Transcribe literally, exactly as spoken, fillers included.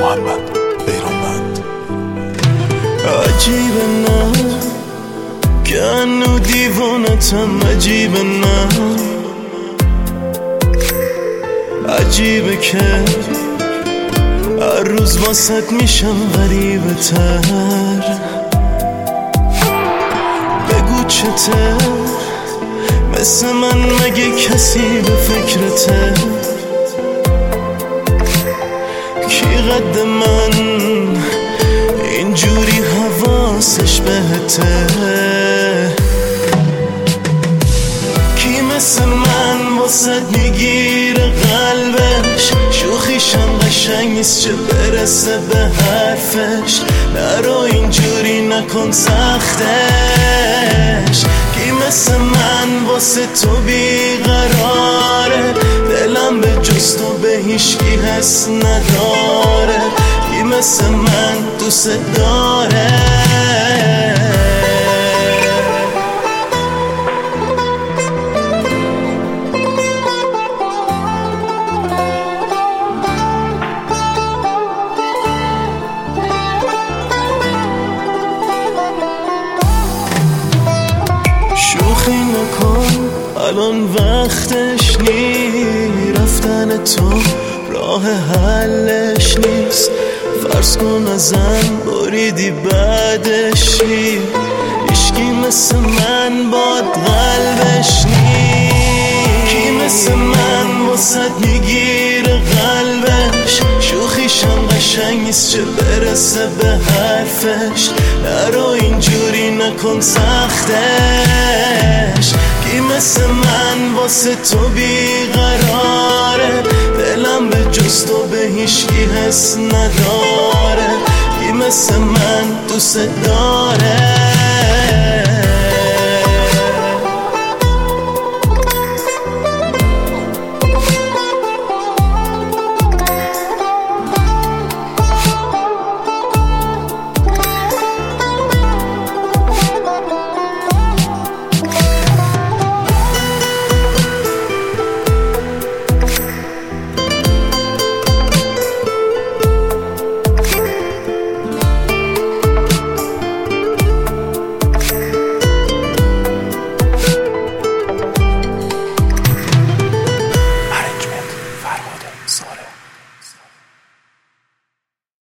محمد بیرانوند. عجیبه نه که هنو دیوانتم، عجیبه نه عجیبه که هر روز واسط میشم غریبه تر. بگو چته مثل من مگه کسی به فکرته؟ کی قد من اینجوری حواسش بهته؟ کی مثل من واسد میگیره قلبش؟ شوخیشم قشنگ نیست چه برسه به حرفش. نرو اینجوری نکن سختش. کی مثل من واسه تو بیقراره؟ دلم به جز تو به هیچکی حس نداره. کی مثل من دوست داره؟ شوخی نکن الان وقتش نی، رفتن تو راه حلش نیست. فرض کن ازم بریدی بعدش نی، هیچکی مثل من باد قلبش نی. کی مثل من واسد میگیره قلبش؟ شوخیشم قشنگ نیست چه برسه به حرفش. نرو اینجوری نکن سختش. کی مثل من واسه تو بیقراره؟ دلم به جز تو به هیچکی حس نداره. کی مثل من دوست داره؟